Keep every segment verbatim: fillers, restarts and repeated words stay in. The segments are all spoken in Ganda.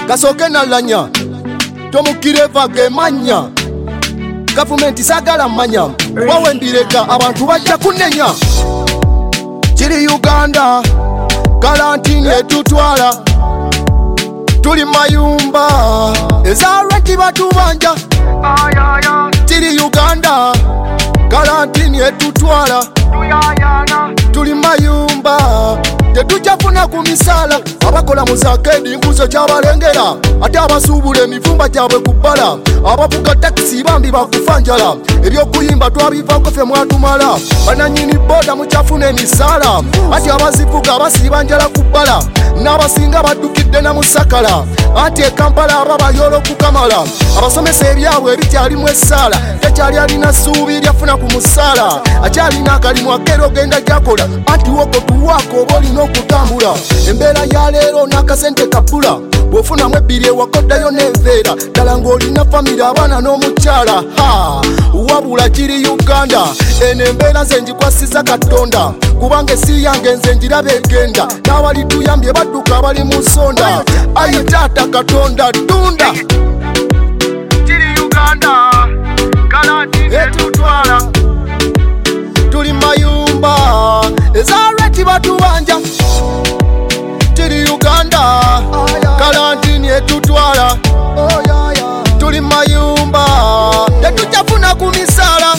Kasoke nalanya tomukireva gemanya gavumenti sagala manya wawendireka abantu bajja kunenya kiri Uganda karantini etutwala tuli mayumba ezalweti batubanja kiri Uganda karantini etutwala tuli mayumba tetujafuna ku misala abakola muzakedi mbuzo kyabalengera ate abasuubula emivumba gyabwe kubbala abavuga takisi bambi bakufanjala ebyokuyimba twabivako ffe mwatumala bananyini boda mukyafuna emisala ati abazivuga basiiba njala kubbala n'abasinga baddukidde na musakala anti ekampala aba bayolo kukamala abasomesa ebyabwe ebikyalimu essaala tekyali alina ssuubi lyafuna ku musaala akyalina akalimu akeera ogenda gyakola anti woko tuwaako oba olina okutambula embeera ya leero n'akasente kabbula bw'ofunamu ebbiri ewakoddayo n'enveera ddala ng'olina famire abaana n'omukyala ha wabula kiri Uganda eno embeera nze ngikwasiza Katonda kubanga esi yange nze njiraba egenda n'abalituyambye badduka abali mu nsonda ayi taata Katonda tunda kiri Uganda karantini etutwala tuli mayumba ezalweti batubanja kiri Uganda karantini etutwala tuli mayumba tetujafuna ku misala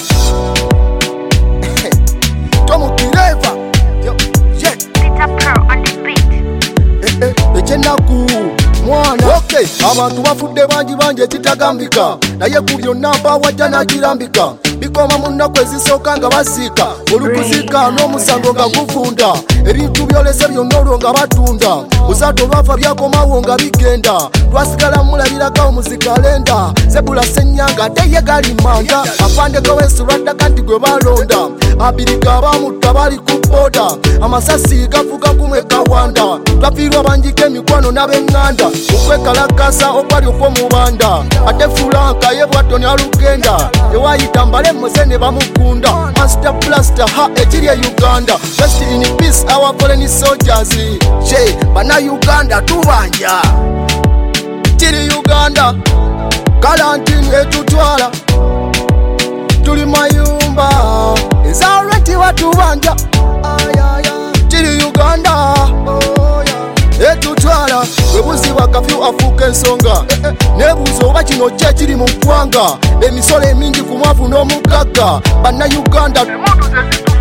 tomukireva ekyenaku mwana okay abantu bafudde bangi bangi ekitagambika naye ku byonna mpawajja nagirambika bikoma mu nnaku ezisooka nga basiika olukuziika n'omusango nga guvunda ebintu byolese byonna olwo nga batunda buzaato lwafa byakomawo nga bigenda twasigala mulabirako muzikalenda Zebula Senyanga ate ye gali manda afandeko w'ensi lwaddaka nti gwe balonda abiriga abamutta bali ku boda amasasi gavuga kumwe kawanda twafiirwa banjiko emikwano n'ab'eŋŋanda okwekalakasa okwali okw'omubanda ate fulanka ye bwatoni alugenda ewayita mbale mose ne bamukunda master blaster ha ekiri e Uganda rest in peace our foreign soldiers je bana Uganda tubanja kiri Uganda karantini etutwala tuli mayumba ezalweti batubanja kiri Uganda etutwala webuziba kafyu afuuka ensonga nebuuza oba kino ki ekiri mu ggwanga emisolo emingi ku mwavu n'omugagga banna Uganda